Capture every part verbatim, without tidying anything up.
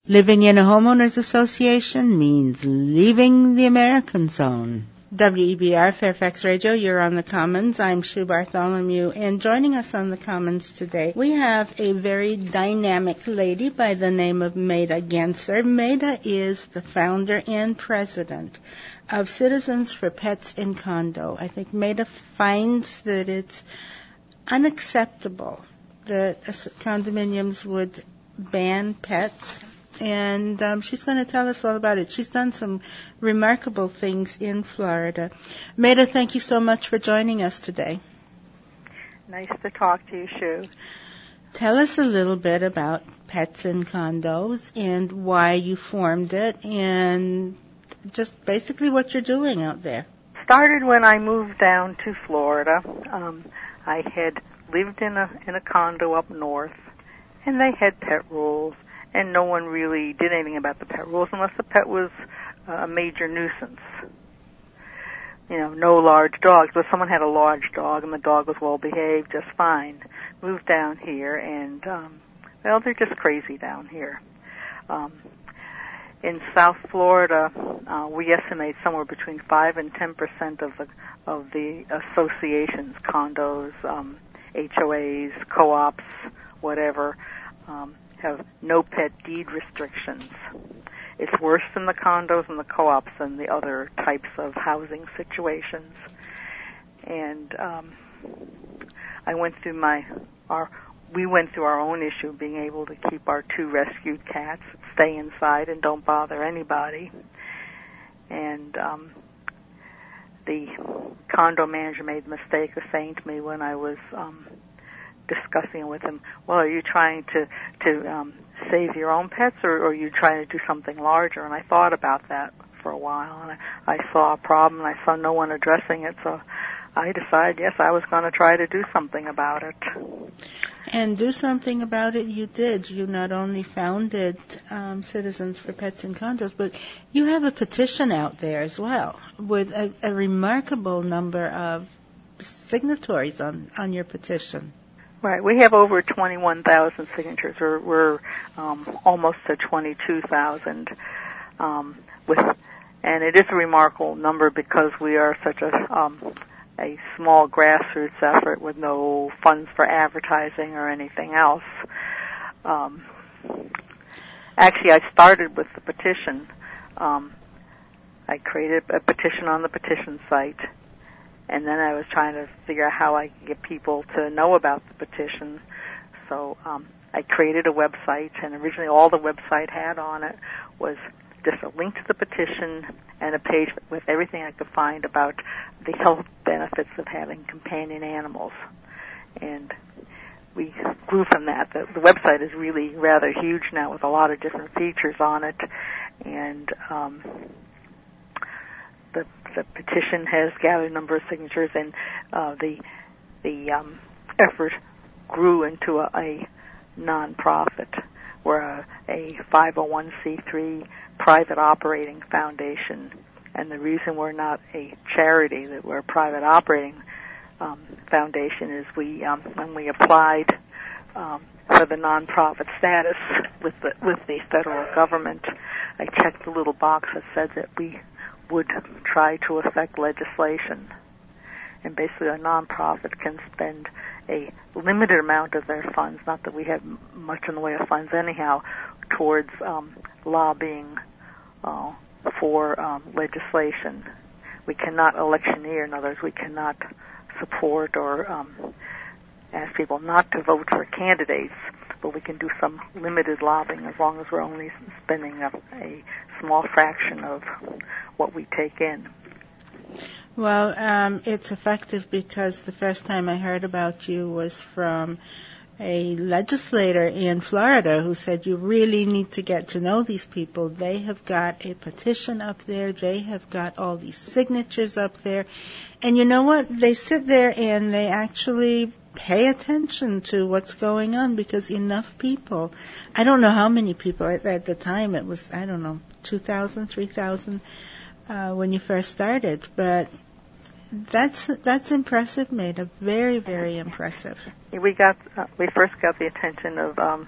Living in a homeowners association means leaving the American zone. W E B R Fairfax Radio, you're on the Commons. I'm Sue Bartholomew, and joining us on the Commons today, we have a very dynamic lady by the name of Maida Genser. Maida is the founder and president of Citizens for Pets in Condo. I think Maida finds that it's unacceptable that condominiums would ban pets. And um, she's going to tell us all about it. She's done some remarkable things in Florida. Maida, thank you so much for joining us today. Nice to talk to you, Sue. Tell us a little bit about Pets in Condos and why you formed it and just basically what you're doing out there. Started when I moved down to Florida. Um, I had lived in a in a condo up north, and they had pet rules. And no one really did anything about the pet rules unless the pet was a major nuisance. You know, no large dogs. But someone had a large dog, and the dog was well behaved, just fine. Moved down here, and um, well, they're just crazy down here. Um, in South Florida, uh, we estimate somewhere between five and ten percent of the of the associations, condos, um, H O As, co-ops, whatever. Um, have no pet deed restrictions. It's worse than the condos and the co-ops and the other types of housing situations. And um, I went through my, our, we went through our own issue of being able to keep our two rescued cats, stay inside and don't bother anybody. And um, the condo manager made the mistake of saying to me when I was um, discussing with him, well, are you trying to to um, save your own pets, or, or are you trying to do something larger? And I thought about that for a while, and I, I saw a problem, and I saw no one addressing it, so I decided, yes, I was going to try to do something about it. And do something about it you did. You not only founded um, Citizens for Pets in Condos, but you have a petition out there as well with a, a remarkable number of signatories on, on your petition. Right. We have over twenty-one thousand signatures. We're, we're um, almost to twenty-two thousand. Um, with, and it is a remarkable number because we are such a um, a small grassroots effort with no funds for advertising or anything else. Um, actually, I started with the petition. Um, I created a petition on the petition site. And then I was trying to figure out how I could get people to know about the petition. So um, I created a website, and originally all the website had on it was just a link to the petition and a page with everything I could find about the health benefits of having companion animals. And we grew from that. The, the website is really rather huge now with a lot of different features on it. And um, The, the petition has gathered a number of signatures, and uh, the the um, effort grew into a, a non-profit. We're a, a five oh one c three private operating foundation, and the reason we're not a charity, that we're a private operating um, foundation, is we um, when we applied um, for the non-profit status with the with the federal government, I checked the little box that said that we would try to affect legislation. And basically a nonprofit can spend a limited amount of their funds, not that we have much in the way of funds anyhow, towards um, lobbying uh, for um, legislation. We cannot electioneer. In other words, we cannot support or um, ask people not to vote for candidates, but we can do some limited lobbying as long as we're only spending a, a small fraction of what we take in. Well, um, it's effective because the first time I heard about you was from a legislator in Florida who said you really need to get to know these people. They have got a petition up there. They have got all these signatures up there. And you know what? They sit there and they actually pay attention to what's going on because enough people, I don't know how many people at, at the time, it was, I don't know, two thousand, three thousand uh, when you first started, but that's that's impressive, Maida. Very, very impressive. We got uh, we first got the attention of um,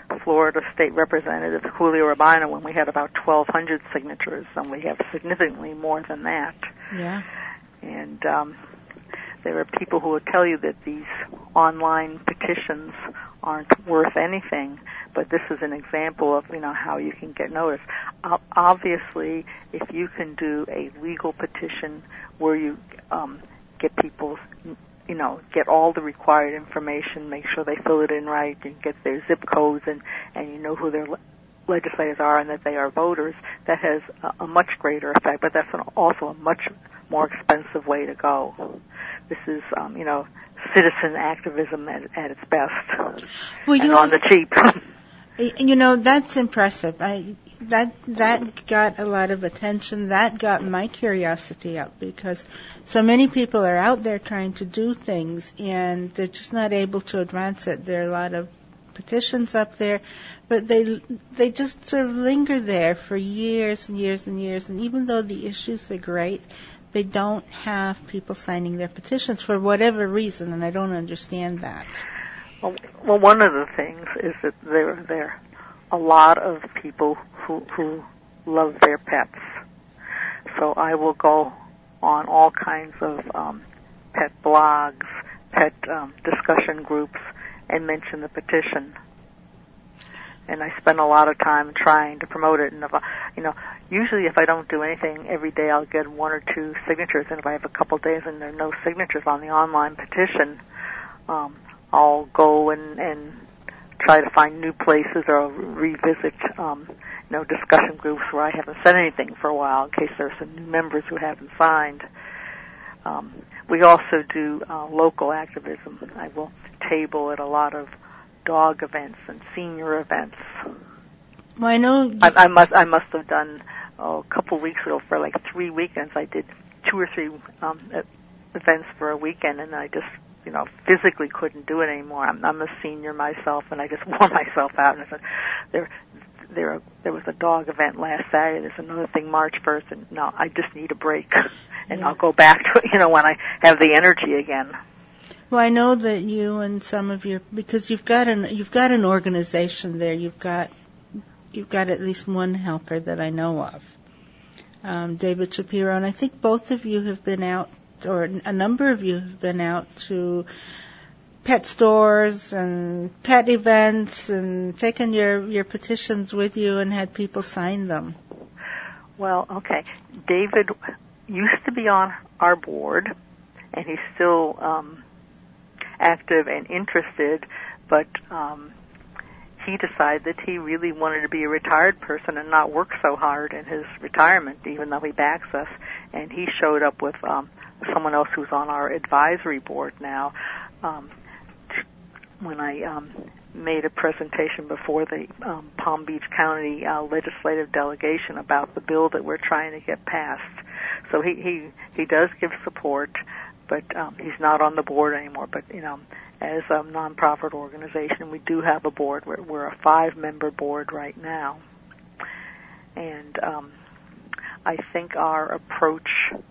Florida State Representative Julio Urbina when we had about twelve hundred signatures, and we have significantly more than that. Yeah. And um, there are people who will tell you that these online petitions aren't worth anything, but this is an example of, you know, how you can get noticed. Uh, obviously, if you can do a legal petition where you um, get people's, you know, get all the required information, make sure they fill it in right, and get their zip codes, and, and you know who their le- legislators are and that they are voters, that has a, a much greater effect, but that's an, also a much more expensive way to go. This is, um, you know, citizen activism at, at its best, well, and on the cheap. You know, that's impressive. I, that that got a lot of attention. That got my curiosity up because so many people are out there trying to do things, and they're just not able to advance it. There are a lot of petitions up there, but they they just sort of linger there for years and years and years. And even though the issues are great, they don't have people signing their petitions for whatever reason, and I don't understand that. Well, well, one of the things is that there there are a lot of people who who love their pets. So I will go on all kinds of um, pet blogs, pet um, discussion groups, and mention the petition. And I spend a lot of time trying to promote it. And if I, you know, usually if I don't do anything every day, I'll get one or two signatures. And if I have a couple days and there are no signatures on the online petition, um, I'll go and, and try to find new places or revisit, um, you know, discussion groups where I haven't said anything for a while in case there's some new members who haven't signed. Um, we also do uh, local activism. I will table at a lot of dog events and senior events. Well, I know. I, I must. I must have done oh, a couple weeks ago for like three weekends. I did two or three um, events for a weekend, and I just, you know, physically couldn't do it anymore. I'm, I'm a senior myself, and I just wore myself out. And I said, there, there, there was a dog event last Saturday. There's another thing March first, and no, I just need a break, and yeah. I'll go back to it, you know, when I have the energy again. Well, I know that you and some of your, because you've got an you've got an organization there. You've got you've got at least one helper that I know of, um, David Shapiro, and I think both of you have been out, or a number of you have been out to pet stores and pet events and taken your your petitions with you and had people sign them. Well, okay, David used to be on our board, and he's still um, active and interested, but um, he decided that he really wanted to be a retired person and not work so hard in his retirement, even though he backs us. And he showed up with um, someone else who's on our advisory board now. Um, when I um, made a presentation before the um, Palm Beach County uh, legislative delegation about the bill that we're trying to get passed. So he, he, he does give support, but um, he's not on the board anymore. But, you know, as a nonprofit organization, we do have a board. We're, we're a five-member board right now. And um, I think our approach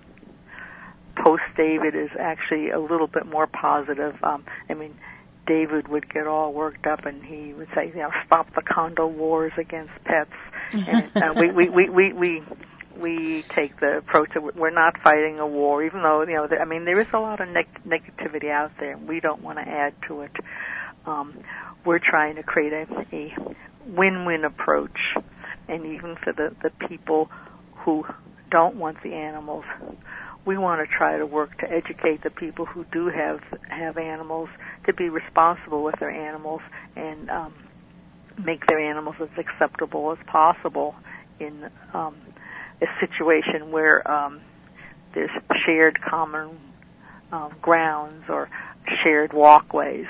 post-David is actually a little bit more positive. Um, I mean, David would get all worked up and he would say, you know, stop the condo wars against pets. And uh, we, we, we, we, we we take the approach that we're not fighting a war, even though, you know, I mean, there is a lot of neg- negativity out there, and we don't want to add to it. Um, we're trying to create a, a win-win approach, and even for the, the people who don't want the animals, we want to try to work to educate the people who do have have animals to be responsible with their animals and um, make their animals as acceptable as possible in um, a situation where um, there's shared common um, grounds or shared walkways.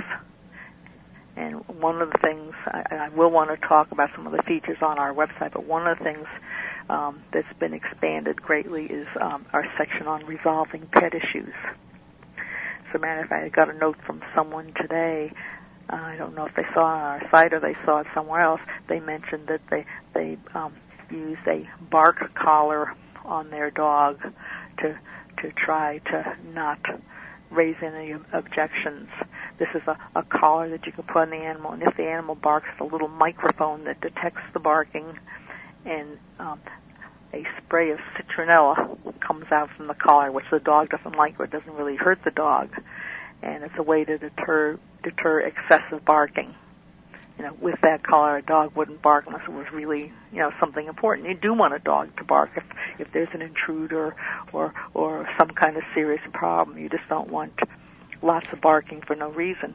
And one of the things, I, I will want to talk about some of the features on our website, but one of the things um, that's been expanded greatly is um, our section on resolving pet issues. As a matter of fact, I got a note from someone today. Uh, I don't know if they saw it on our site or they saw it somewhere else. They mentioned that they they um, used a bark collar on their dog to to try to not raise any objections. this is a, a collar that you can put on the animal, and if the animal barks, a little microphone that detects the barking, and um, a spray of citronella comes out from the collar, which the dog doesn't like, or it doesn't really hurt the dog, and it's a way to deter deter excessive barking. You know, with that collar, a dog wouldn't bark unless it was really, you know, something important. You do want a dog to bark if if there's an intruder or or some kind of serious problem. You just don't want lots of barking for no reason.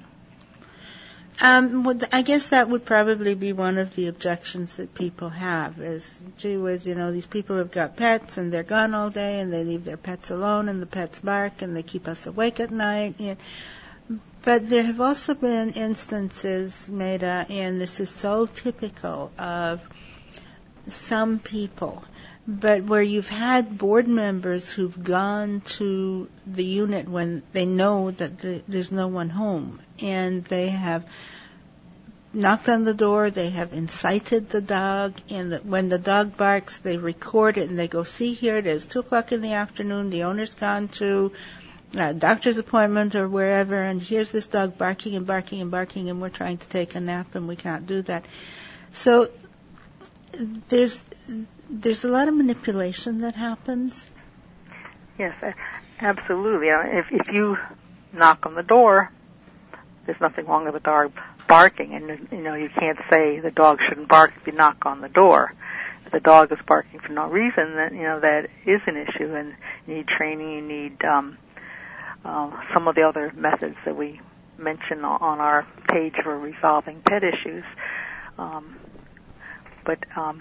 Um, well, I guess that would probably be one of the objections that people have is, gee whiz, you know, these people have got pets and they're gone all day and they leave their pets alone and the pets bark and they keep us awake at night. You know. But there have also been instances, Maida, and this is so typical of some people, but where you've had board members who've gone to the unit when they know that the, there's no one home, and they have knocked on the door, they have incited the dog, and the, when the dog barks, they record it and they go, see, here it is, two o'clock in the afternoon, the owner's gone to a doctor's appointment or wherever, and here's this dog barking and barking and barking, and we're trying to take a nap and we can't do that. So there's there's a lot of manipulation that happens. Yes, absolutely. If if you knock on the door, there's nothing wrong with the dog barking, and you know you can't say the dog shouldn't bark if you knock on the door. If the dog is barking for no reason, then you know that is an issue, and you need training. You need um, uh, some of the other methods that we mention on our page for resolving pet issues. Um, but um,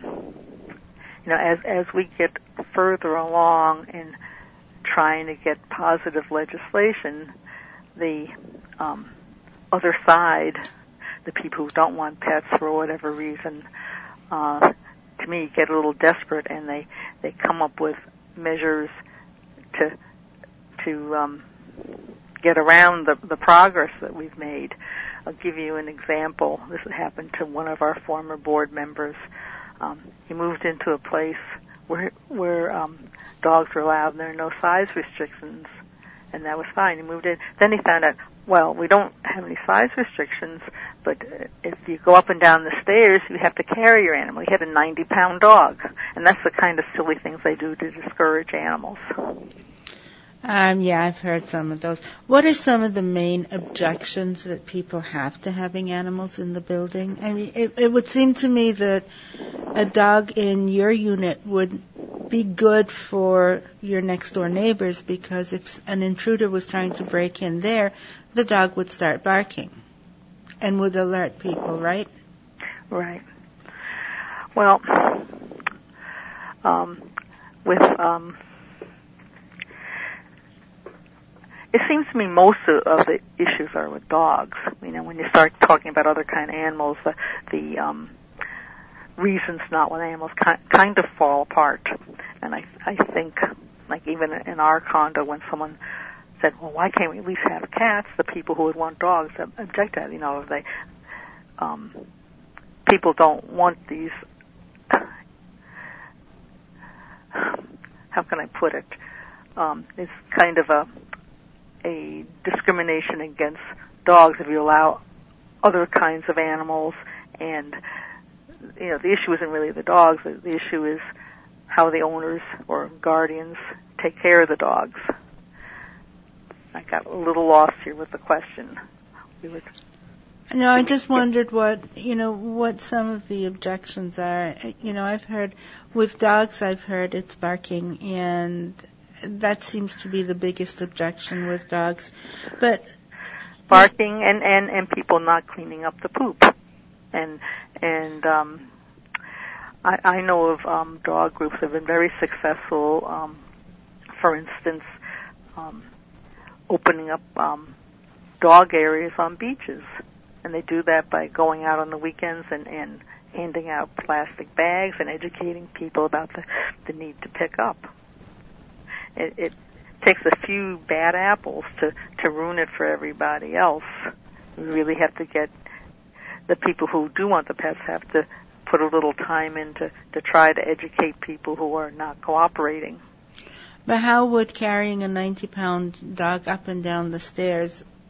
you know, as as we get further along in trying to get positive legislation, the um, other side, the people who don't want pets for whatever reason, uh, to me, get a little desperate, and they, they come up with measures to to um, get around the, the progress that we've made. I'll give you an example. This happened to one of our former board members. Um, he moved into a place where where um, dogs were allowed, and there are no size restrictions, and that was fine. He moved in. Then he found out, well, we don't have any size restrictions, but if you go up and down the stairs, you have to carry your animal. He had a ninety-pound dog, and that's the kind of silly things they do to discourage animals. Um, yeah, I've heard some of those. What are some of the main objections that people have to having animals in the building? I mean, it, it would seem to me that a dog in your unit would be good for your next door neighbors, because if an intruder was trying to break in there, the dog would start barking and would alert people, right? Right. Well, um, with um, it seems to me most of, of the issues are with dogs. You know, when you start talking about other kind of animals, the, the um, reasons not with animals ki- kind of fall apart. And I, I think, like even in our condo, when someone said, "Well, why can't we at least have cats?" The people who would want dogs object to that. You know, if they um, people don't want these. How can I put it? Um, it's kind of a a discrimination against dogs if you allow other kinds of animals, and you know the issue isn't really the dogs. The, the issue is how the owners or guardians take care of the dogs. I got a little lost here with the question. We would. No, I just wondered what, you know, what some of the objections are. You know, I've heard, with dogs, I've heard it's barking, and that seems to be the biggest objection with dogs. But barking and, and, and people not cleaning up the poop. And, and, um, I, I know of, um, dog groups that have been very successful, um, for instance, um, opening up, um, dog areas on beaches. And they do that by going out on the weekends and, and handing out plastic bags and educating people about the, the need to pick up. It, it takes a few bad apples to, to ruin it for everybody else. We really have to get the people who do want the pets have to put a little time in to, to try to educate people who are not cooperating. But how would carrying a ninety-pound dog up and down the stairs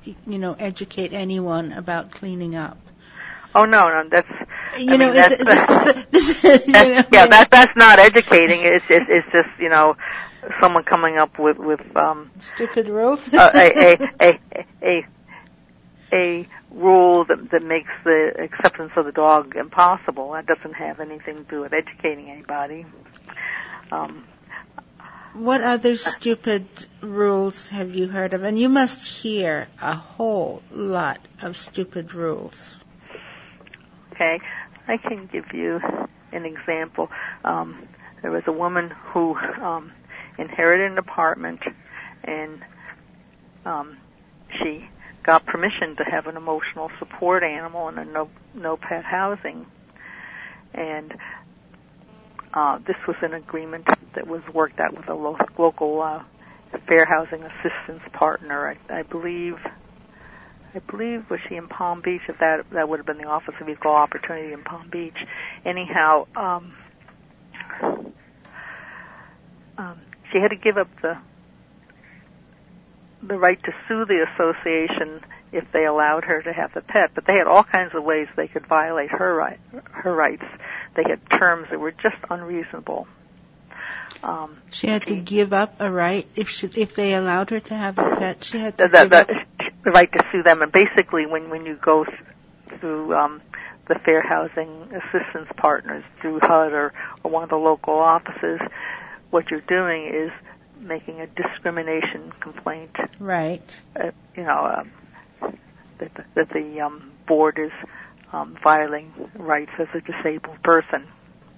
you know, educate anyone about cleaning up. Oh no, no, that's you I know, mean, it's, that's, this is, this is, you know, yeah, yeah, that that's not educating. It's just it's just you know someone coming up with with um stupid rules. uh, a, a a a a rule that that makes the acceptance of the dog impossible. That doesn't have anything to do with educating anybody. Um, What other stupid rules have you heard of? And you must hear a whole lot of stupid rules. Okay, I can give you an example. Um, there was a woman who um, inherited an apartment, and um, she got permission to have an emotional support animal in a no no pet housing, and uh, this was an agreement that was worked out with a lo- local uh, fair housing assistance partner. I, I believe. I believe was she in Palm Beach? If that that would have been the Office of Equal Opportunity in Palm Beach. Anyhow, um, um, she had to give up the the right to sue the association if they allowed her to have the pet. But they had all kinds of ways they could violate her right her rights. They had terms that were just unreasonable. Um, she had she, to give up a right if she, if they allowed her to have a pet. She had to the, the, give the, up the right to sue them. And basically, when when you go through um, the Fair Housing Assistance Partners, through H U D or, or one of the local offices, what you're doing is making a discrimination complaint. Right. Uh, you know um, that the, that the um, board is um, violating rights as a disabled person.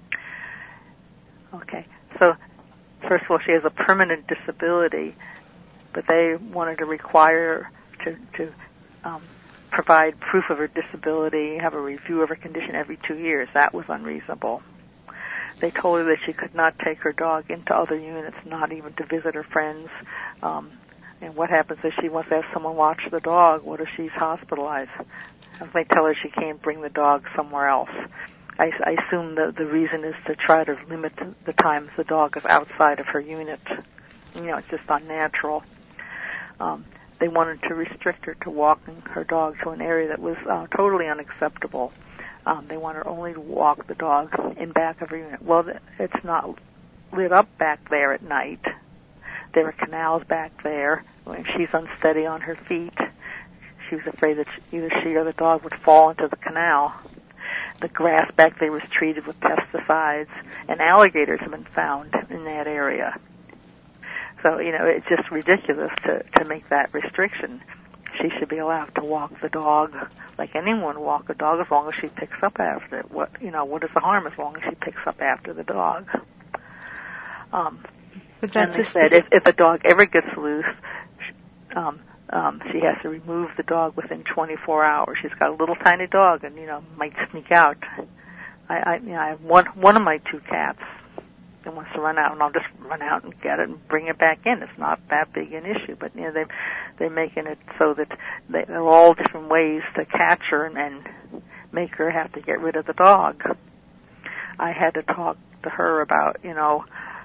Okay, so first of all, she has a permanent disability, but they wanted to require her to, to um, provide proof of her disability, have a review of her condition every two years. That was unreasonable. They told her that she could not take her dog into other units, not even to visit her friends. Um, and what happens if she wants to have someone watch the dog? What if she's hospitalized? And they tell her she can't bring the dog somewhere else. I, I assume the, the reason is to try to limit the times the dog is outside of her unit. You know, it's just unnatural. Um, they wanted to restrict her to walking her dog to an area that was uh, totally unacceptable. Um, they want her only to walk the dog in back of her unit. Well, it's not lit up back there at night. There are canals back there. When she's unsteady on her feet, she was afraid that either she or the dog would fall into the canal. The grass back there was treated with pesticides, and alligators have been found in that area. So, you know, it's just ridiculous to, to make that restriction. She should be allowed to walk the dog like anyone walk a dog as long as she picks up after it. What, you know, what is the harm as long as she picks up after the dog? Um, but that's and they said if, if a dog ever gets loose, um, Um, she has to remove the dog within twenty-four hours. She's got a little tiny dog, and you know might sneak out. I, I, you know, I have one one of my two cats that wants to run out, and I'll just run out and get it and bring it back in. It's not that big an issue, but you know they they're making it so that they, there are all different ways to catch her and, and make her have to get rid of the dog. I had to talk to her about you know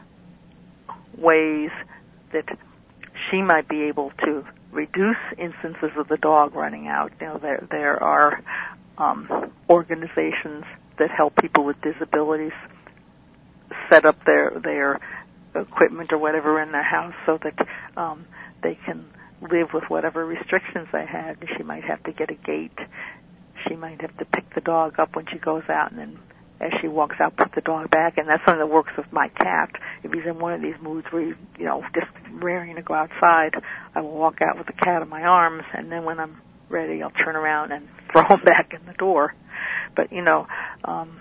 ways that she might be able to reduce instances of the dog running out. You know, there there are um, organizations that help people with disabilities set up their their equipment or whatever in their house so that um, they can live with whatever restrictions they had. She might have to get a gate. She might have to pick the dog up when she goes out, and then as she walks out, put the dog back. And that's something that works with my cat. If he's in one of these moods where he's, you know, just raring to go outside, I will walk out with the cat in my arms, and then when I'm ready, I'll turn around and throw him back in the door. But, you know, um,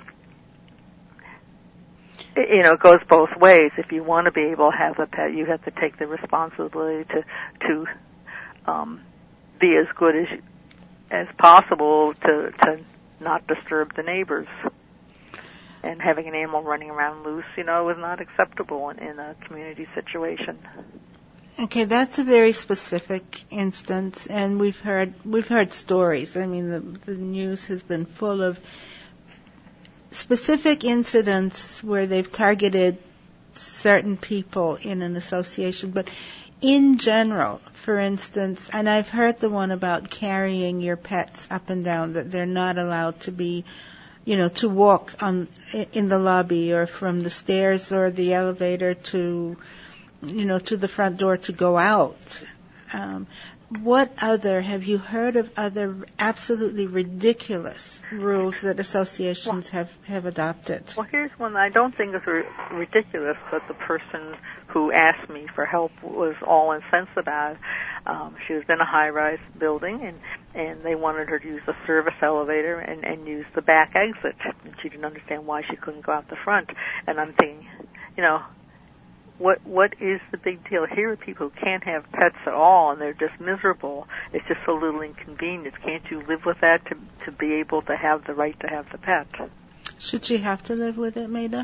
it, you know, it goes both ways. If you want to be able to have a pet, you have to take the responsibility to, to, um, be as good as, as possible to, to not disturb the neighbors. And having an animal running around loose, you know, is not acceptable in, in a community situation. Okay, that's a very specific instance, and we've heard we've heard stories. I mean, the, the news has been full of specific incidents where they've targeted certain people in an association. But in general, for instance, and I've heard the one about carrying your pets up and down, that they're not allowed to be, you know, to walk on in the lobby or from the stairs or the elevator to, you know, to the front door to go out. Um, what other, have you heard of other absolutely ridiculous rules that associations have, have adopted? Well, here's one that I don't think is r- ridiculous, but the person who asked me for help was all incensed about it. Um, she was in a high-rise building, and, and they wanted her to use the service elevator and, and use the back exit. And she didn't understand why she couldn't go out the front. And I'm thinking, you know, What what is the big deal? Here are people who can't have pets at all, and they're just miserable. It's just a little inconvenience. Can't you live with that to to be able to have the right to have the pet? Should she have to live with it, Maida?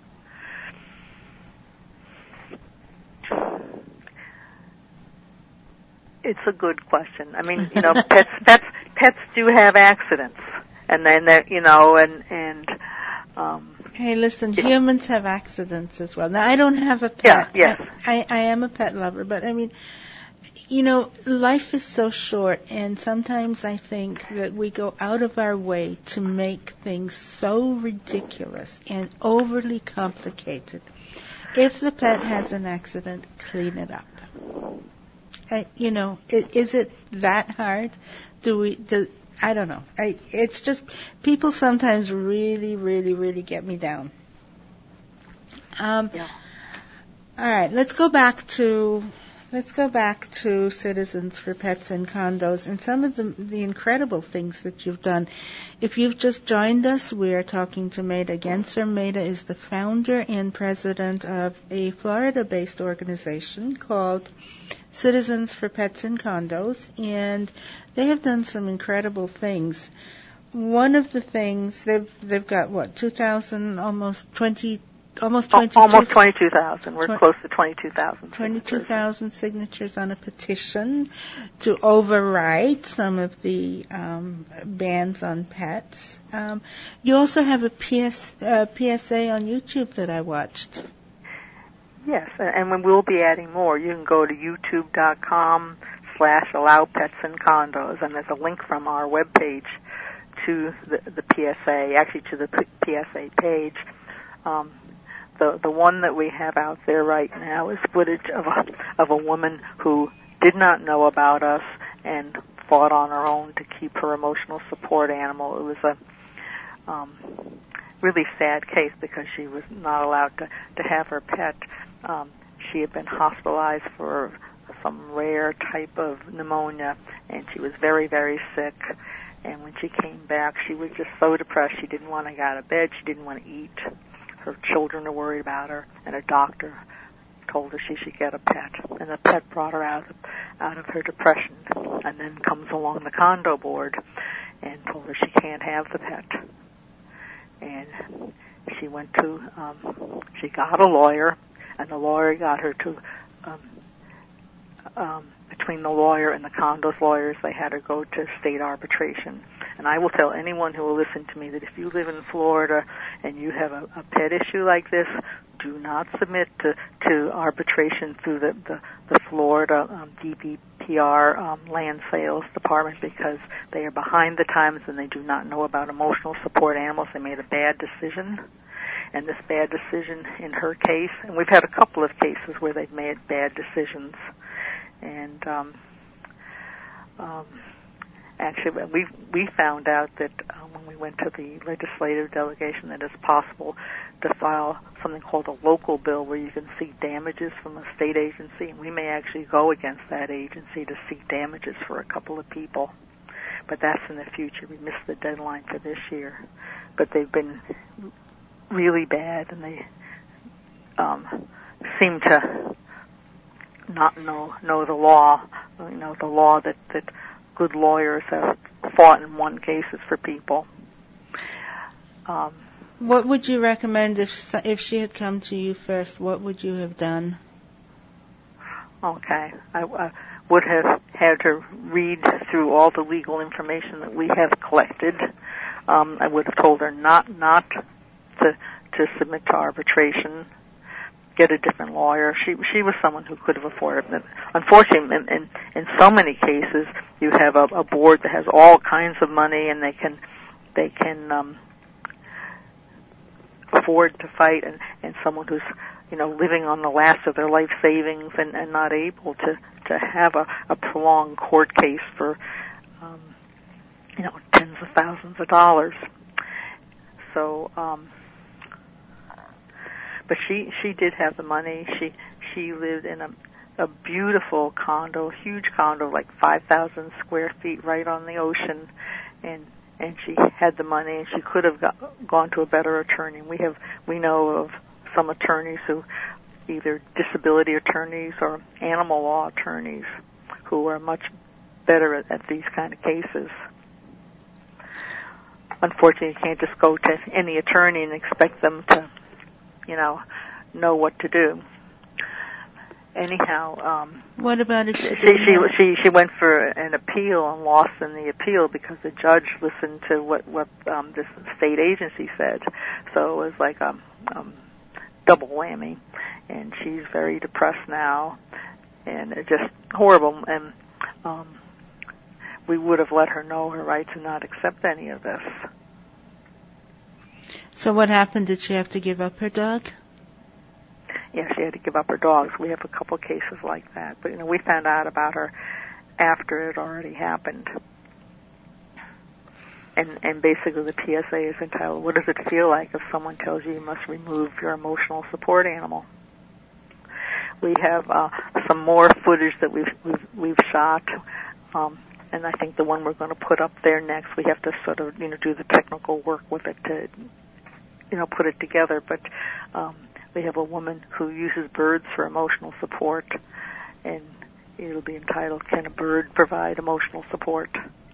It's a good question. I mean, you know, pets pets pets do have accidents, and then they're, you know, and and. Um, Hey, listen, humans have accidents as well. Now, I don't have a pet. Yeah, yes. I, I, I am a pet lover, but I mean, you know, life is so short, and sometimes I think that we go out of our way to make things so ridiculous and overly complicated. If the pet has an accident, clean it up. I, you know, is, is it that hard? Do we? Do, I don't know. I, it's just, people sometimes really, really, really get me down. Um, yeah. All right, let's go back to, let's go back to Citizens for Pets and Condos and some of the, the incredible things that you've done. If you've just joined us, we are talking to Maida Gencer. Maida is the founder and president of a Florida-based organization called Citizens for Pets and Condos, and they have done some incredible things. One of the things, they've they've got what, two thousand, almost twenty, almost twenty-two, almost twenty-two thousand. We're tw- close to twenty-two thousand. twenty-two thousand signatures on a petition to override some of the um, bans on pets. Um, you also have a P S, uh, P S A on YouTube that I watched. Yes, and we will be adding more. You can go to youtube dot com slash allow pets and condos, and there's a link from our webpage to the, the P S A, actually to the P S A page. Um, the the one that we have out there right now is footage of a of a woman who did not know about us and fought on her own to keep her emotional support animal. It was a um, really sad case because she was not allowed to to have her pet. Um, she had been hospitalized for some rare type of pneumonia, and she was very, very sick. And when she came back, she was just so depressed. She didn't want to get out of bed. She didn't want to eat. Her children were worried about her, and her doctor told her she should get a pet. And the pet brought her out of, out of her depression. And then comes along the condo board and told her she can't have the pet. And she went to, um, she got a lawyer, and the lawyer got her to, um, um, between the lawyer and the condo's lawyers, they had her go to state arbitration. And I will tell anyone who will listen to me that if you live in Florida and you have a, a pet issue like this, do not submit to, to arbitration through the, the, the Florida um, D B P R um, land sales department, because they are behind the times and they do not know about emotional support animals. They made a bad decision. And this bad decision in her case, and we've had a couple of cases where they've made bad decisions. And um, um, actually, we we found out that uh, when we went to the legislative delegation that it's possible to file something called a local bill where you can seek damages from a state agency, and we may actually go against that agency to seek damages for a couple of people. But that's in the future. We missed the deadline for this year. But they've been really bad, and they um, seem to not know know the law, you know, the law that, that good lawyers have fought and won cases for people. Um, what would you recommend if if she had come to you first? What would you have done? Okay, I, I would have had her read through all the legal information that we have collected. Um, I would have told her not not to to submit to arbitration, get a different lawyer. She she was someone who could have afforded it. Unfortunately, in, in, in so many cases, you have a, a board that has all kinds of money, and they can they can um, afford to fight, and, and someone who's you know living on the last of their life savings and, and not able to to have a, a prolonged court case for um, you know tens of thousands of dollars. So. Um, But she she did have the money. She she lived in a a beautiful condo, huge condo, like five thousand square feet, right on the ocean, and and she had the money, and she could have got, gone to a better attorney. We have we know of some attorneys who, either disability attorneys or animal law attorneys, who are much better at, at these kind of cases. Unfortunately, you can't just go to any attorney and expect them to, you know, know what to do. Anyhow, um, what about if she she, she she went for an appeal and lost in the appeal because the judge listened to what what um, this state agency said. So it was like a um, um, double whammy, and she's very depressed now, and it's just horrible. And um, we would have let her know her rights and not accept any of this. So what happened? Did she have to give up her dog? Yeah, she had to give up her dogs. We have a couple cases like that. But, you know, we found out about her after it already happened. And and basically the P S A is entitled, what does it feel like if someone tells you you must remove your emotional support animal? We have uh, some more footage that we've, we've, we've shot. Um, and I think the one we're going to put up there next, we have to sort of, you know, do the technical work with it to, you know, put it together. But um, we have a woman who uses birds for emotional support, and it'll be entitled, Can a Bird Provide Emotional Support?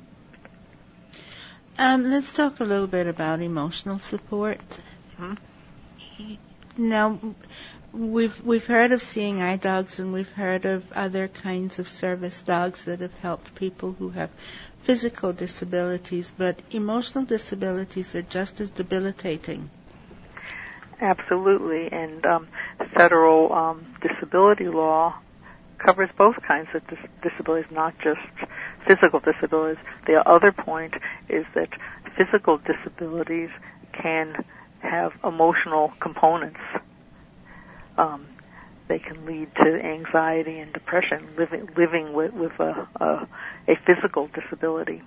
Um, let's talk a little bit about emotional support. Mm-hmm. Now, we've we've heard of seeing eye dogs, and we've heard of other kinds of service dogs that have helped people who have physical disabilities, but emotional disabilities are just as debilitating. Absolutely, and um, federal um, disability law covers both kinds of dis- disabilities, not just physical disabilities. The other point is that physical disabilities can have emotional components. Um, they can lead to anxiety and depression, living living with, with a, a, a physical disability.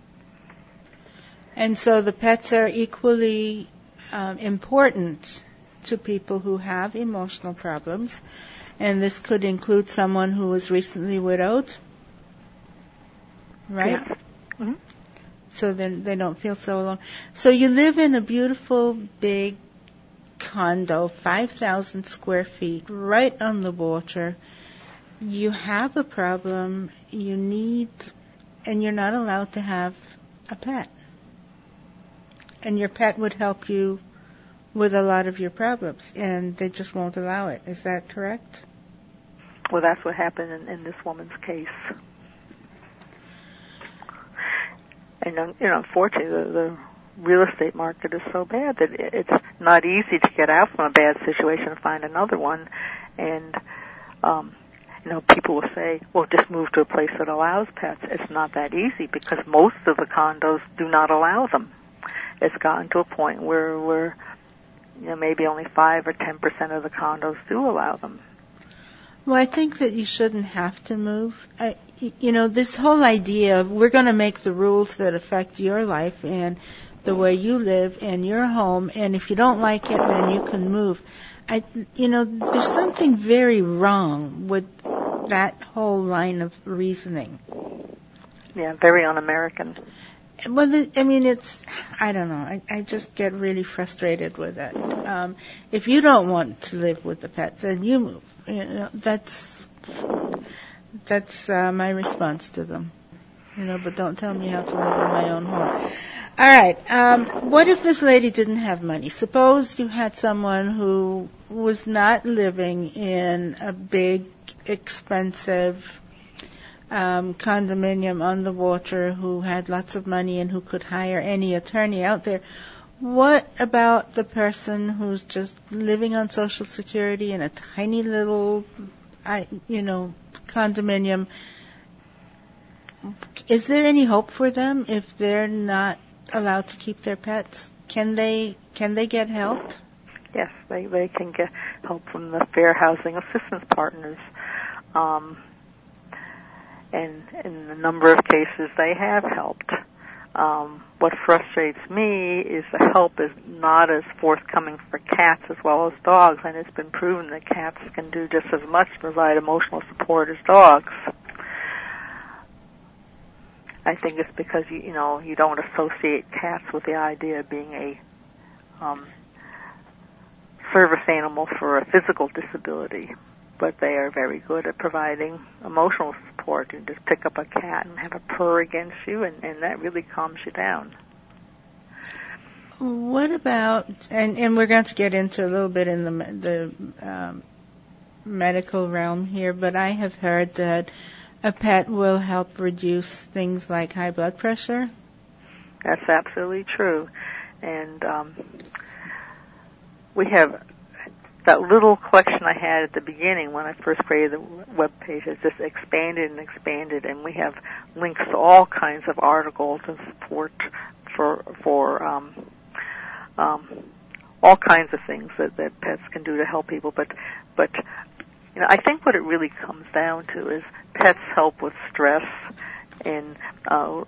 And so the pets are equally um, important to people who have emotional problems, and this could include someone who was recently widowed, right? Yes. Mm-hmm. So then they don't feel so alone. So you live in a beautiful, big condo, five thousand square feet, right on the water. You have a problem, you need, and you're not allowed to have a pet. And your pet would help you with a lot of your problems, and they just won't allow it. Is that correct? Well, that's what happened in, in this woman's case. And, you know, unfortunately, the, the real estate market is so bad that it's not easy to get out from a bad situation and find another one. And, um, you know, people will say, well, just move to a place that allows pets. It's not that easy because most of the condos do not allow them. It's gotten to a point where, where you know, maybe only five or ten percent of the condos do allow them. Well, I think that you shouldn't have to move. I, you know, this whole idea of we're going to make the rules that affect your life and the way you live and your home, and if you don't like it, then you can move. I, you know, there's something very wrong with that whole line of reasoning. Yeah, very un-American. Well, the, I mean, it's, I don't know, I, I just get really frustrated with it. Um, if you don't want to live with the pet, then you move. You know, that's, that's uh, my response to them. You know, but don't tell me how to live in my own home. All right, um, what if this lady didn't have money? Suppose you had someone who was not living in a big, expensive Um, condominium on the water, who had lots of money and who could hire any attorney out there. What about the person who's just living on Social Security in a tiny little, I, you know, condominium? Is there any hope for them if they're not allowed to keep their pets? Can they can they get help? Yes, they they can get help from the Fair Housing Assistance Partners, um, and in a number of cases they have helped. Um, what frustrates me is the help is not as forthcoming for cats as well as dogs, and it's been proven that cats can do just as much to provide emotional support as dogs. I think it's because you, you know you don't associate cats with the idea of being a um, service animal for a physical disability, but they are very good at providing emotional support. You just pick up a cat and have a purr against you, and, and that really calms you down. What about, and, and we're going to get into a little bit in the, the um, medical realm here, but I have heard that a pet will help reduce things like high blood pressure. That's absolutely true. And um, we have that little collection I had at the beginning when I first created the web page has just expanded and expanded, and we have links to all kinds of articles and support for for um, um, all kinds of things that, that pets can do to help people. But but you know, I think what it really comes down to is pets help with stress, and uh,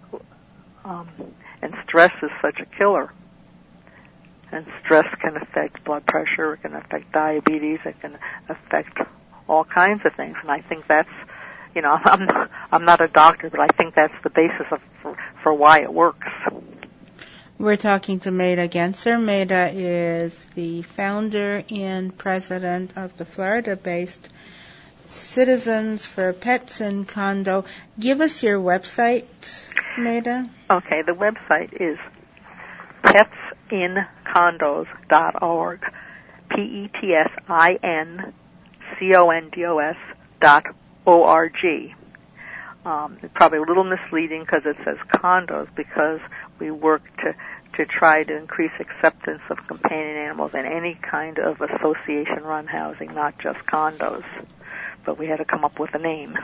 um, and stress is such a killer. And stress can affect blood pressure, it can affect diabetes, it can affect all kinds of things. And I think that's, you know, I'm not, I'm not a doctor, but I think that's the basis of for, for why it works. We're talking to Maida Gencer. Maida is the founder and president of the Florida-based Citizens for Pets in Condo. Give us your website, Maida. Okay, the website is pets in condos dot org, P E T S I N C O N D O S dot O R G. Um, it's probably a little misleading because it says condos, because we work to, to try to increase acceptance of companion animals in any kind of association-run housing, not just condos. But we had to come up with a name.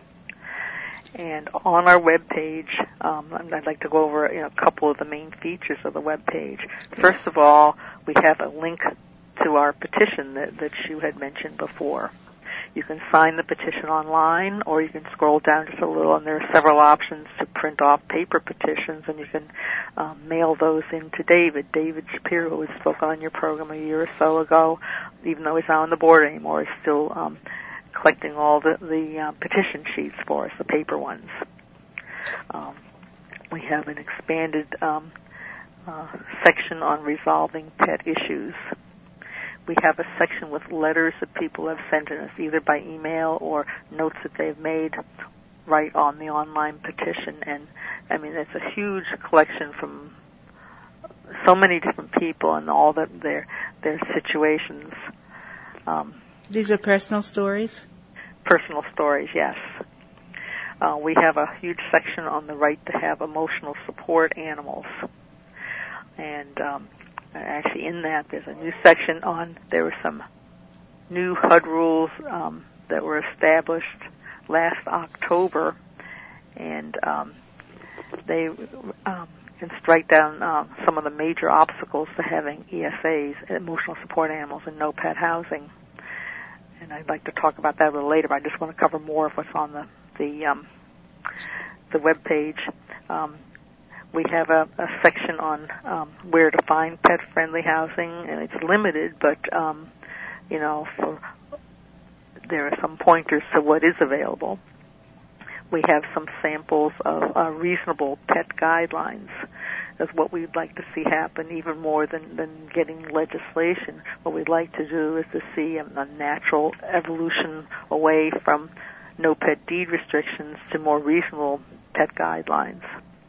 And on our web page, um, I'd like to go over you know, a couple of the main features of the web page. First of all, we have a link to our petition that, that you had mentioned before. You can sign the petition online, or you can scroll down just a little, and there are several options to print off paper petitions, and you can um, mail those in to David. David Shapiro, who spoke on your program a year or so ago, even though he's not on the board anymore, is still um, collecting all the, the uh, petition sheets for us, the paper ones. Um, we have an expanded um, uh, section on resolving pet issues. We have a section with letters that people have sent in us, either by email or notes that they've made right on the online petition. And, I mean, it's a huge collection from so many different people and all the, their their situations. Um, These are personal stories? Personal stories, yes. Uh, we have a huge section on the right to have emotional support animals. And um, actually in that there's a new section on, there were some new H U D rules um, that were established last October, and um, they um, can strike down um, some of the major obstacles to having E S As, emotional support animals, in no pet housing. And I'd like to talk about that a little later, but I just want to cover more of what's on the the, um, the web page. Um, we have a, a section on um, where to find pet-friendly housing, and it's limited, but um, you know, for, there are some pointers to what is available. We have some samples of uh, reasonable pet guidelines. That's what we'd like to see happen, even more than, than getting legislation. What we'd like to do is to see a, a natural evolution away from no pet deed restrictions to more reasonable pet guidelines.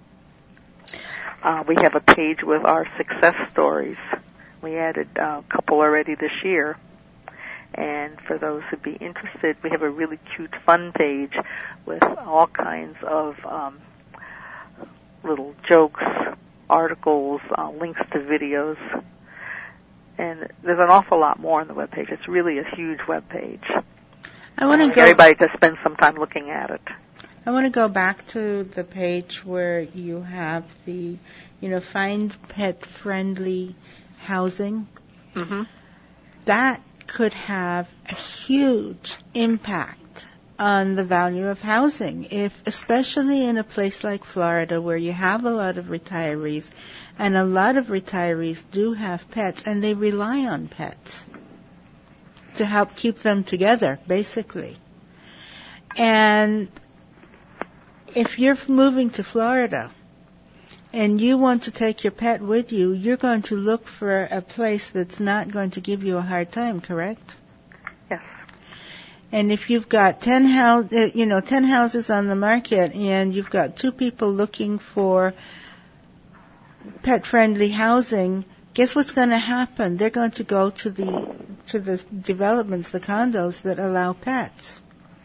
Uh, we have a page with our success stories. We added uh, a couple already this year. And for those who'd be interested, we have a really cute fun page with all kinds of um, little jokes articles, uh, links to videos. And there's an awful lot more on the webpage. It's really a huge webpage. I want to go. Everybody to spend some time looking at it. I want to go back to the page where you have the, you know, find pet-friendly housing. Mm-hmm. That could have a huge impact on the value of housing, if, especially in a place like Florida where you have a lot of retirees, and a lot of retirees do have pets, and they rely on pets to help keep them together, basically. And if you're moving to Florida and you want to take your pet with you, you're going to look for a place that's not going to give you a hard time, correct? Yes. And if you've got ten house, you know, ten houses on the market, and you've got two people looking for pet-friendly housing, guess what's going to happen? They're going to go to the to the developments, the condos that allow pets.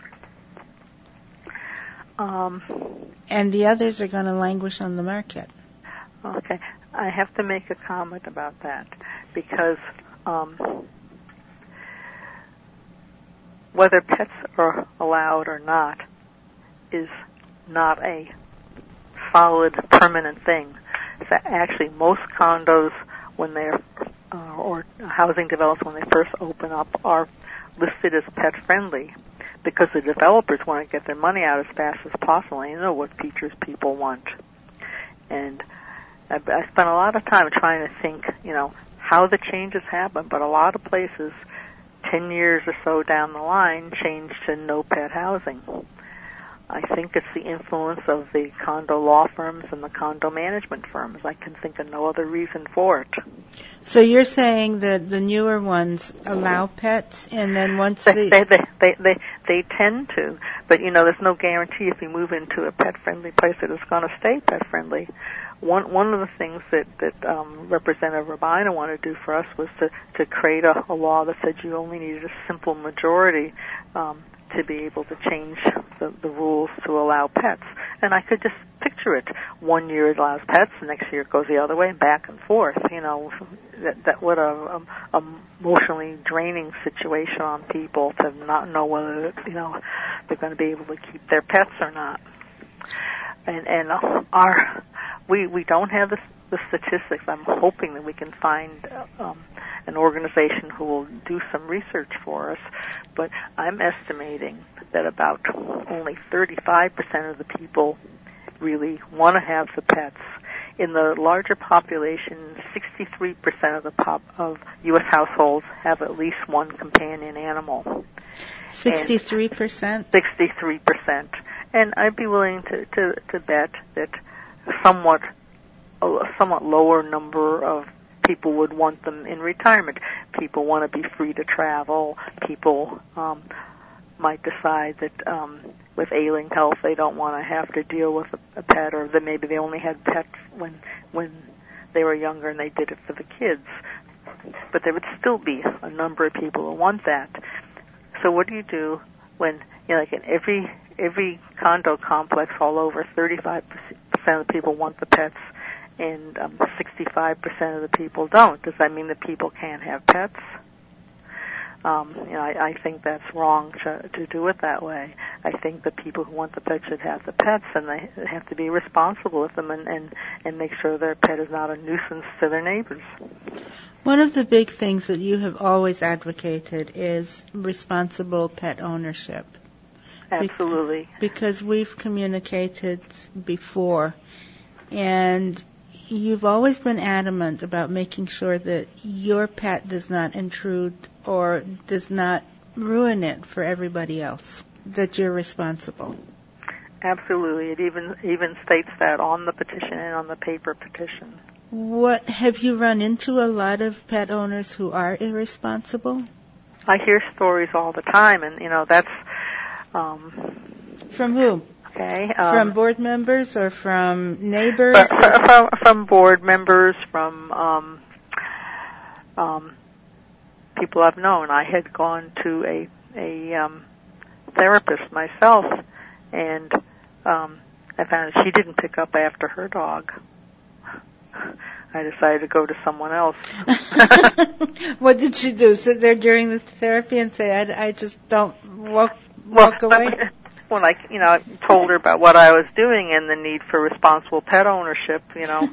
Um, and the others are going to languish on the market. Okay. I have to make a comment about that because um, whether pets are allowed or not is not a solid, permanent thing. So actually, most condos, when they're uh, or housing developments when they first open up, are listed as pet-friendly, because the developers want to get their money out as fast as possible. And you know what features people want. And I, I spent a lot of time trying to think, you know, how the changes happen. But a lot of places, ten years or so down the line, changed to no pet housing. I think it's the influence of the condo law firms and the condo management firms. I can think of no other reason for it. So you're saying that the newer ones allow pets, and then once they they they, they they they tend to, but you know, there's no guarantee if we move into a pet-friendly place that it's going to stay pet-friendly. One one of the things that that um, Representative Rabina wanted to do for us was to to create a, a law that said you only needed a simple majority um, to be able to change the, the rules to allow pets. And I could just picture it. One year it allows pets, the next year it goes the other way, back and forth. You know, that, that what a, a, a emotionally draining situation on people to not know whether, you know, they're going to be able to keep their pets or not. And, and our, we, we don't have the, the statistics. I'm hoping that we can find um, an organization who will do some research for us, but I'm estimating that about only thirty-five percent of the people really want to have the pets. In the larger population, sixty-three percent of the pop of U S households have at least one companion animal. sixty-three percent? sixty-three percent. And I'd be willing to, to, to bet that somewhat a somewhat lower number of people would want them in retirement. People want to be free to travel. People um, might decide that um, with ailing health they don't want to have to deal with a, a pet, or that maybe they only had pets when when they were younger and they did it for the kids. But there would still be a number of people who want that. So what do you do when, you know, like in every every condo complex all over, thirty-five percent of the people want the pets, and um, sixty-five percent of the people don't? Does that mean that people can't have pets? Um, you know, I, I think that's wrong to, to do it that way. I think the people who want the pets should have the pets, and they have to be responsible with them and, and, and make sure their pet is not a nuisance to their neighbors. One of the big things that you have always advocated is responsible pet ownership. Absolutely. Be- because we've communicated before, and you've always been adamant about making sure that your pet does not intrude or does not ruin it for everybody else, that you're responsible. Absolutely. It even even states that on the petition and on the paper petition. What have you run into a lot of pet owners who are irresponsible? I hear stories all the time, and you know that's um from who? Okay. Um, from board members or from neighbors? From, from, from board members, from um, um, people I've known. I had gone to a a um, therapist myself, and um, I found that she didn't pick up after her dog. I decided to go to someone else. What did she do? Sit there during the therapy and say, I, I just don't walk, walk well, away? When I, you know, I told her about what I was doing and the need for responsible pet ownership, you know,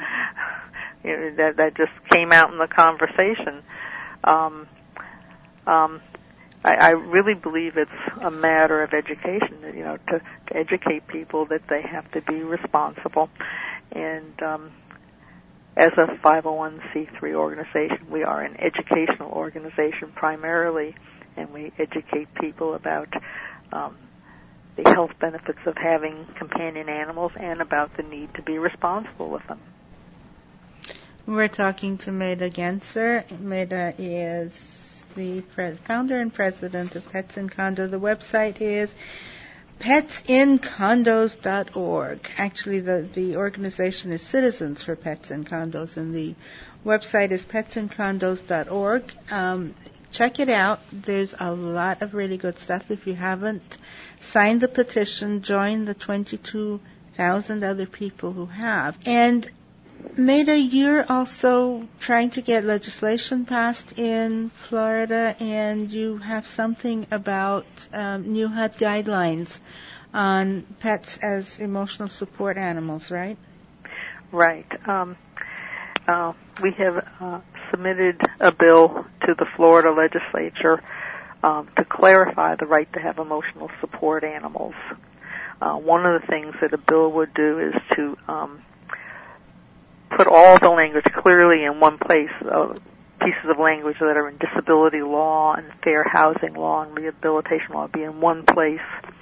you know that, that just came out in the conversation. Um, um, I, I really believe it's a matter of education, you know, to, to educate people that they have to be responsible. And um, as a five oh one c three organization, we are an educational organization primarily, and we educate people about um, the health benefits of having companion animals and about the need to be responsible with them. We're talking to Meda Genser. Meda is the founder and president of Pets in Condo. The website is pets in condos dot org. Actually, the, the organization is Citizens for Pets in Condos, and the website is pets in condos dot org. Um, check it out. There's a lot of really good stuff. If you haven't signed the petition, join the twenty-two thousand other people who have. And Meda, you're also trying to get legislation passed in Florida, and you have something about um, new H U D guidelines on pets as emotional support animals, right? Right. Um, uh, we have uh, submitted a bill to the Florida legislature um, to clarify the right to have emotional support animals. Uh, one of the things that a bill would do is to um, put all the language clearly in one place, uh, pieces of language that are in disability law and fair housing law and rehabilitation law be in one place,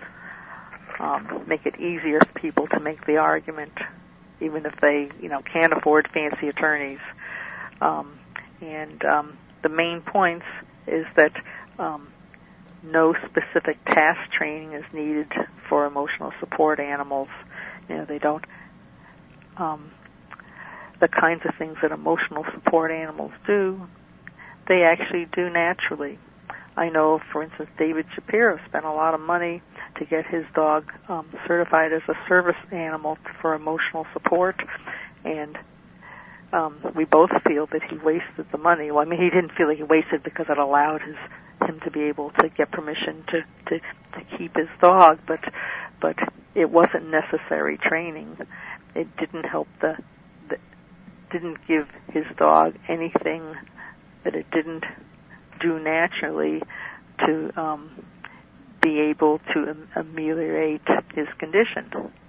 um, make it easier for people to make the argument, even if they, you know, can't afford fancy attorneys. Um, and um, the main points is that um, no specific task training is needed for emotional support animals. You know, they don't... Um, the kinds of things that emotional support animals do, they actually do naturally. I know, for instance, David Shapiro spent a lot of money to get his dog um, certified as a service animal for emotional support, and um, we both feel that he wasted the money. Well, I mean, he didn't feel like he wasted because it allowed his, him to be able to get permission to, to, to keep his dog, but but it wasn't necessary training. It didn't help the didn't give his dog anything that it didn't do naturally to um, be able to am- ameliorate his condition.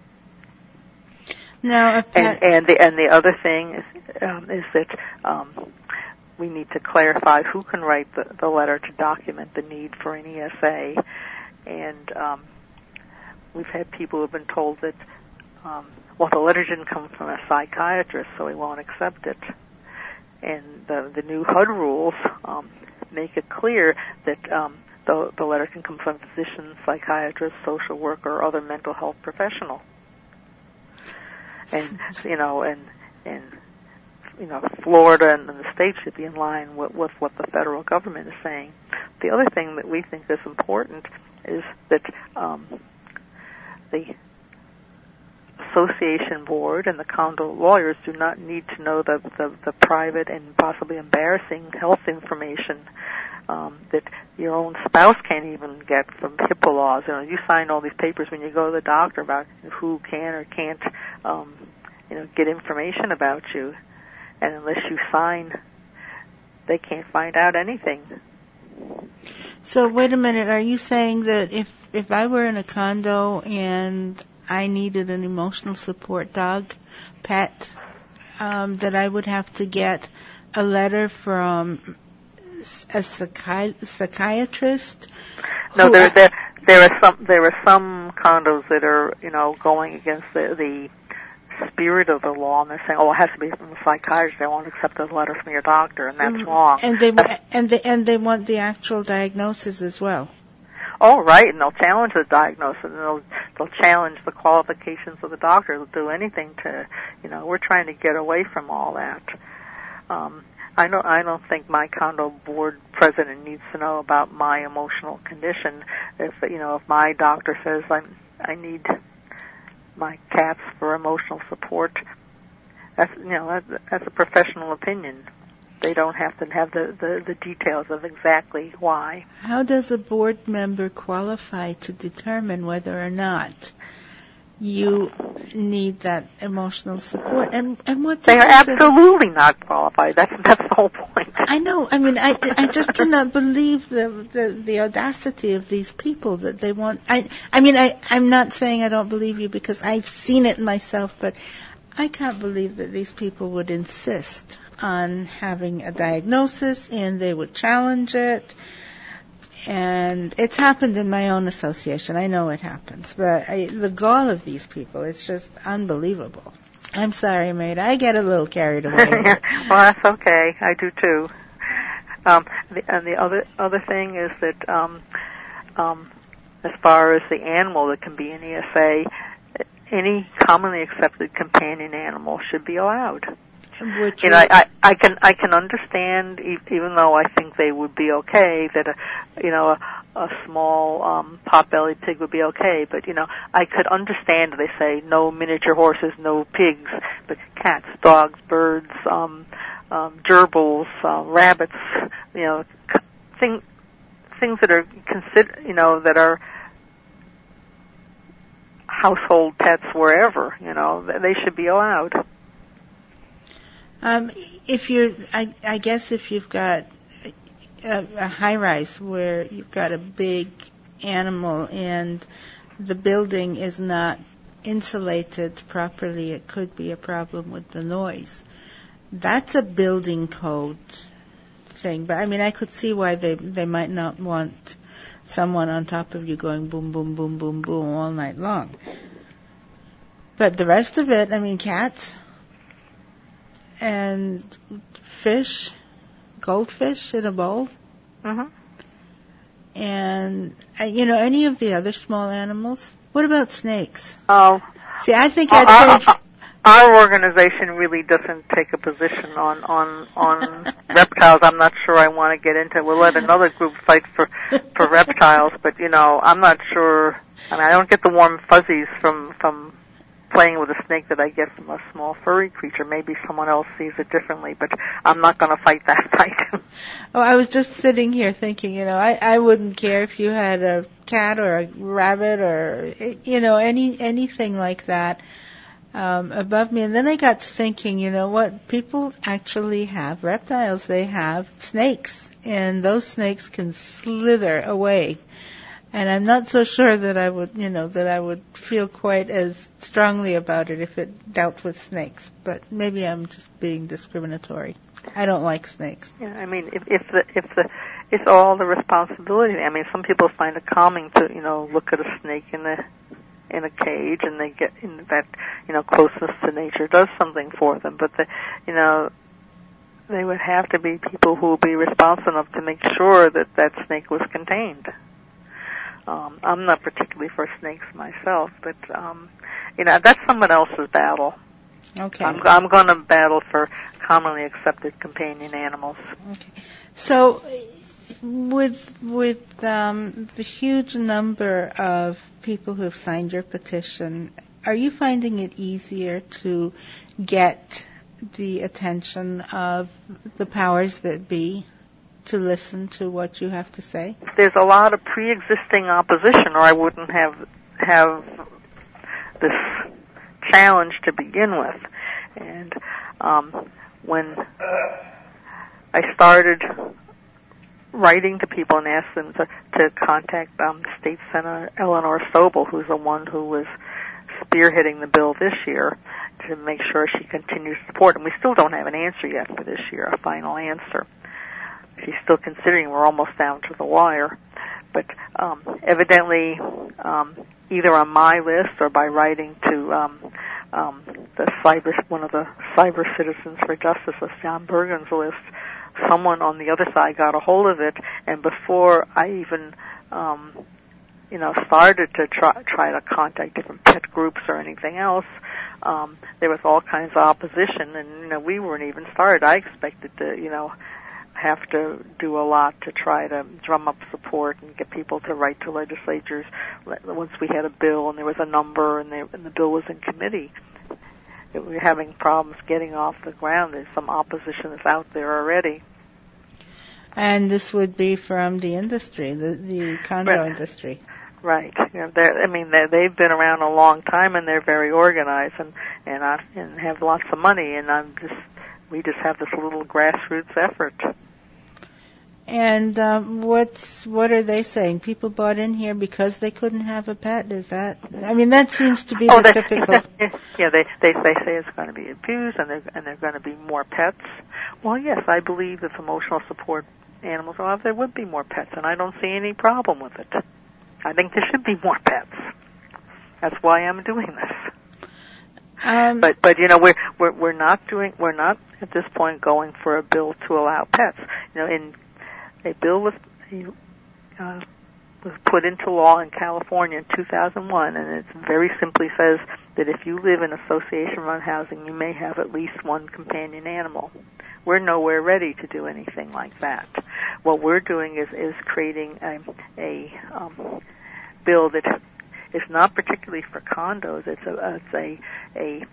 Now, and, and the and the other thing is um, is that um, we need to clarify who can write the, the letter to document the need for an E S A, and um, we've had people who have been told that. Um, Well, the letter didn't come from a psychiatrist, so we won't accept it. And the, the new H U D rules um, make it clear that um, the, the letter can come from a physician, psychiatrist, social worker, or other mental health professional. And you know, and and you know, Florida and the state should be in line with, with what the federal government is saying. The other thing that we think is important is that um, the association board and the condo lawyers do not need to know the, the, the private and possibly embarrassing health information um, that your own spouse can't even get from HIPAA laws. You know, you sign all these papers when you go to the doctor about who can or can't, um, you know, get information about you, and unless you sign, they can't find out anything. So wait a minute. Are you saying that if if I were in a condo and I needed an emotional support dog, pet, um, that I would have to get a letter from a psychi- psychiatrist? No, there, there, there are some, there are some condos that are, you know, going against the, the spirit of the law, and they're saying, oh, it has to be from a psychiatrist. They won't accept a letter from your doctor, and that's mm-hmm. wrong. And they, and they, and they want the actual diagnosis as well. Oh, right, and they'll challenge the diagnosis, and they'll they'll challenge the qualifications of the doctor. They'll do anything to, you know, we're trying to get away from all that. Um, I don't I don't think my condo board president needs to know about my emotional condition. If you know, if my doctor says I'm I need my cats for emotional support, that's you know that's, that's a professional opinion. They don't have to have the, the, the details of exactly why. How does a board member qualify to determine whether or not you need that emotional support? And and what they are absolutely it? not qualified. That's that's the whole point. I know. I mean, I I just cannot believe the, the the audacity of these people that they want. I I mean, I I'm not saying I don't believe you because I've seen it myself, but I can't believe that these people would insist on having a diagnosis and they would challenge it. And it's happened in my own association. I know it happens. But I, the gall of these people, it's just unbelievable. I'm sorry, mate. I get a little carried away. Well, that's okay. I do too. Um, the, and the other other thing is that um, um, as far as the animal that can be in E S A, any commonly accepted companion animal should be allowed. Which you know, I, I can I can understand, even though I think they would be okay, that a you know a, a small um, pot-bellied pig would be okay. But you know, I could understand they say no miniature horses, no pigs, but cats, dogs, birds, um, um, gerbils, uh, rabbits, you know, thing, things that are consider you know that are household pets wherever. You know, they should be allowed. Um, if you're, I, I guess if you've got a, a high-rise where you've got a big animal and the building is not insulated properly, it could be a problem with the noise. That's a building code thing. But I mean, I could see why they they might not want someone on top of you going boom, boom, boom, boom, boom all night long. But the rest of it, I mean, cats and fish, goldfish in a bowl. Mm-hmm. And, uh, you know, any of the other small animals. What about snakes? Oh. See, I think I'd I'd say... Our organization really doesn't take a position on, on, on reptiles. I'm not sure I want to get into. We'll let another group fight for, for reptiles, but, you know, I'm not sure. I mean, I don't get the warm fuzzies from, from playing with a snake that I get from a small furry creature. Maybe someone else sees it differently, but I'm not going to fight that fight. Oh, I was just sitting here thinking, you know, I, I wouldn't care if you had a cat or a rabbit or, you know, any anything like that um, above me. And then I got to thinking, you know what, people actually have reptiles. They have snakes, and those snakes can slither away. And I'm not so sure that I would, you know, that I would feel quite as strongly about it if it dealt with snakes. But maybe I'm just being discriminatory. I don't like snakes. Yeah, I mean, if, if the if the it's all the responsibility. I mean, some people find it calming to, you know, look at a snake in a in a cage, and they get in that, you know, closeness to nature does something for them. But the, you know, they would have to be people who would be responsible enough to make sure that that snake was contained. Um, I'm not particularly for snakes myself, but um, you know, that's someone else's battle. Okay. I'm, I'm going to battle for commonly accepted companion animals. Okay. So, with with um, the huge number of people who have signed your petition, are you finding it easier to get the attention of the powers that be to listen to what you have to say? There's a lot of pre-existing opposition, or I wouldn't have have this challenge to begin with. And um, when I started writing to people and asked them to, to contact um, State Senator Eleanor Sobel, who's the one who was spearheading the bill this year, to make sure she continues support, and we still don't have an answer yet for this year, a final answer. She's still considering. We're almost down to the wire. But um, evidently, um, either on my list or by writing to um, um, the cyber, one of the Cyber Citizens for Justice, John Bergen's list, someone on the other side got a hold of it, and before I even, um, you know, started to try, try to contact different pet groups or anything else, um, there was all kinds of opposition, and, you know, we weren't even started. I expected to, you know, have to do a lot to try to drum up support and get people to write to legislatures once we had a bill and there was a number and, they, and the bill was in committee. it, we're having problems getting off the ground. There's some opposition that's out there already. And this would be from the industry, the, the condo right. industry. Right. You know, they're, I mean, they're, they've been around a long time, and they're very organized, and and, I, and have lots of money. And I'm just, we just have this little grassroots effort. And um, what's what are they saying? People bought in here because they couldn't have a pet. Is that? I mean, that seems to be oh, the they, typical. Yeah, they they they say it's going to be abused, and they're and they're going to be more pets. Well, yes, I believe if emotional support animals are alive, there would be more pets, and I don't see any problem with it. I think there should be more pets. That's why I'm doing this. Um, but but you know we're we're we're not doing we're not at this point going for a bill to allow pets. You know, in a bill was uh, was put into law in California in two thousand one, and it very simply says that if you live in association-run housing, you may have at least one companion animal. We're nowhere ready to do anything like that. What we're doing is, is creating a, a um, bill that is not particularly for condos. It's a, it's a, a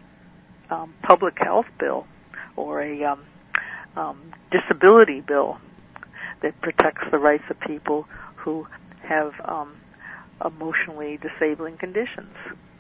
um, public health bill or a um, um, disability bill that protects the rights of people who have um, emotionally disabling conditions.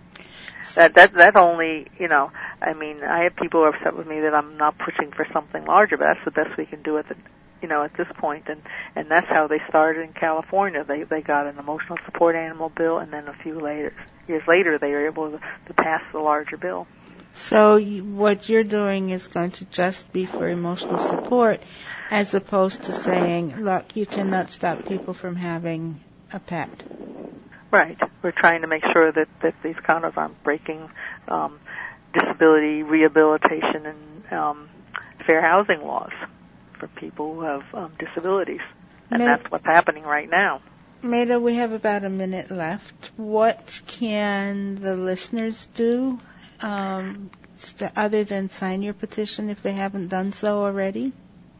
That that that only, you know, I mean, I have people who are upset with me that I'm not pushing for something larger, but that's the best we can do at the, you know, at this point, and and that's how they started in California. They they got an emotional support animal bill, and then a few later years later they were able to, to pass the larger bill. So you, what you're doing is going to just be for emotional support, as opposed to saying, look, you cannot stop people from having a pet. Right. We're trying to make sure that, that these condos aren't breaking um, disability rehabilitation and um, fair housing laws for people who have um, disabilities. And May- that's what's happening right now. Maida, we have about a minute left. What can the listeners do um, st- other than sign your petition if they haven't done so already?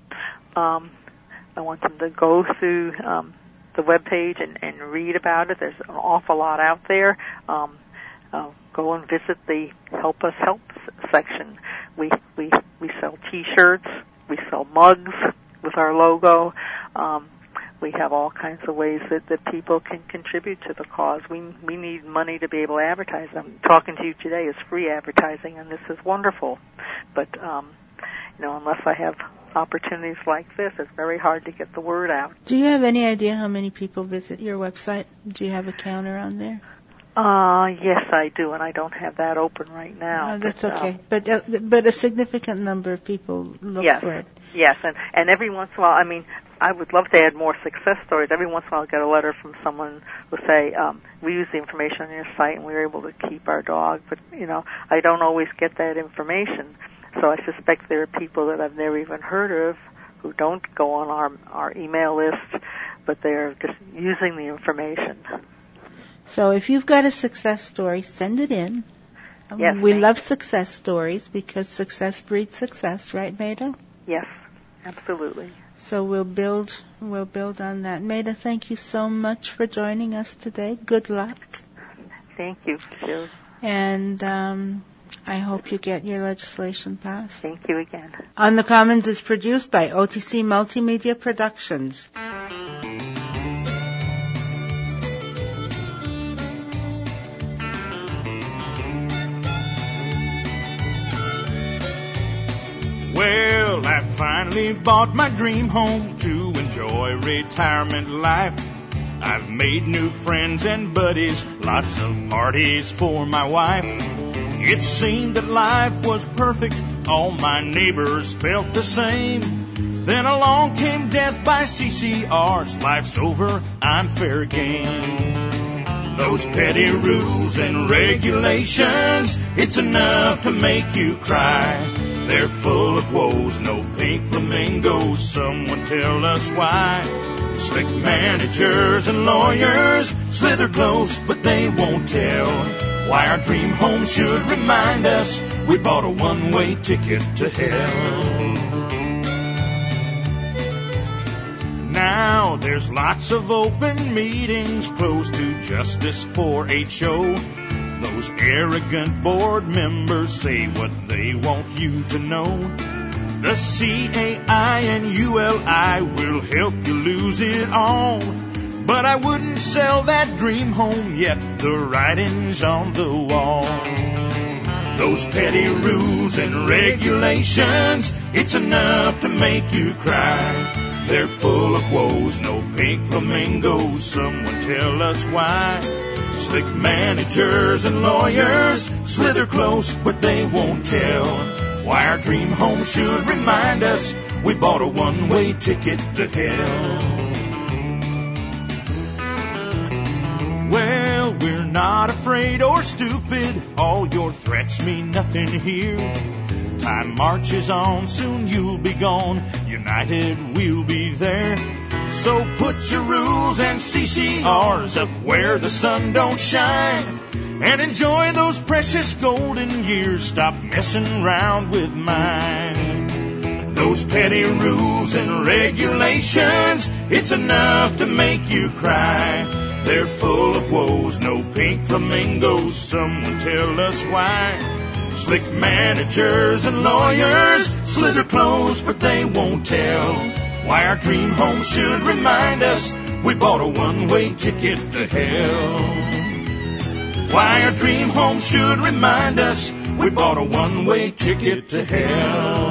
Um, I want them to go through um, the webpage and, and read about it. There's an awful lot out there. Um, uh, go and visit the Help Us Help section. We we we sell T-shirts. We sell mugs with our logo. Um, we have all kinds of ways that, that people can contribute to the cause. We we need money to be able to advertise. I'm talking to you today is free advertising, and this is wonderful. But um, you know, unless I have opportunities like this, it's very hard to get the word out. Do you have any idea how many people visit your website? Do you have a counter on there? Uh, yes, I do, and I don't have that open right now. Oh, that's but, okay. Um, but uh, but a significant number of people look yes, for it. Yes, and, and every once in a while, I mean, I would love to add more success stories. Every once in a while I'll get a letter from someone who will say, um, we use the information on your site and we were able to keep our dog, but, you know, I don't always get that information. So I suspect there are people that I've never even heard of who don't go on our our email list, but they're just using the information. So if you've got a success story, send it in. Yes, we thanks. love success stories because success breeds success, right, Maida? Yes, absolutely. So we'll build we'll build on that. Maida, thank you so much for joining us today. Good luck. Thank you, Jill. And um, I hope you get your legislation passed. Thank you again. On the Commons is produced by O T C Multimedia Productions. Well, I finally bought my dream home to enjoy retirement life. I've made new friends and buddies, lots of parties for my wife. It seemed that life was perfect, all my neighbors felt the same. Then along came death by C C Rs, life's over, I'm fair game. Those petty rules and regulations, it's enough to make you cry. They're full of woes, no pink flamingos, someone tell us why. Slick managers and lawyers slither close, but they won't tell why our dream home should remind us we bought a one-way ticket to hell. Now there's lots of open meetings closed to justice for H O. Those arrogant board members say what they want you to know. The C A I and U L I will help you lose it all. But I wouldn't sell that dream home yet, the writing's on the wall. Those petty rules and regulations, it's enough to make you cry. They're full of woes, no pink flamingos, someone tell us why. Slick managers and lawyers slither close, but they won't tell why our dream home should remind us we bought a one-way ticket to hell. Well, we're not afraid or stupid, all your threats mean nothing here. Time marches on, soon you'll be gone, united we'll be there. So put your rules and C C Rs up where the sun don't shine, and enjoy those precious golden years, stop messing around with mine. Those petty rules and regulations, it's enough to make you cry. They're full of woes, no pink flamingos, someone tell us why. Slick managers and lawyers slither close, but they won't tell why our dream home should remind us we bought a one-way ticket to hell. Why our dream home should remind us we bought a one-way ticket to hell.